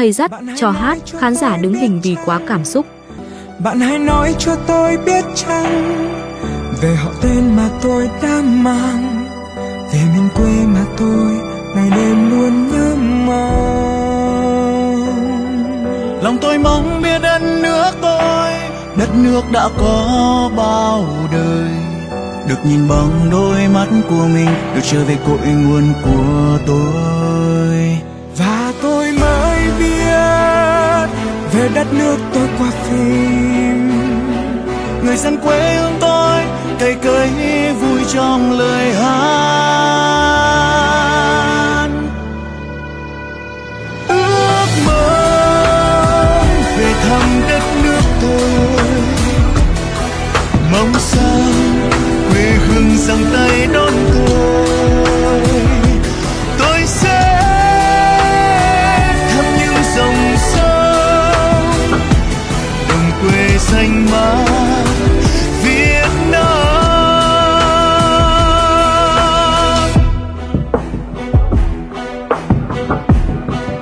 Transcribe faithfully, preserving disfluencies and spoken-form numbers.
Thầy dắt, cho hát, khán giả đứng hình vì quá cảm xúc. Bạn hãy nói cho tôi biết chăng về họ tên mà tôi đã mang, về miền quê mà tôi ngày đêm luôn nhớ mong. Lòng tôi mong biết đất nước tôi, đất nước đã có bao đời, được nhìn bằng đôi mắt của mình, được trở về cội nguồn của tôi. Và tôi mới biết về đất nước tôi qua phim. Người dân quê hương tôi cây cấy vui trong lời hát. Ước mơ về thăm đất nước tôi, mong sao quê hương giang tay đó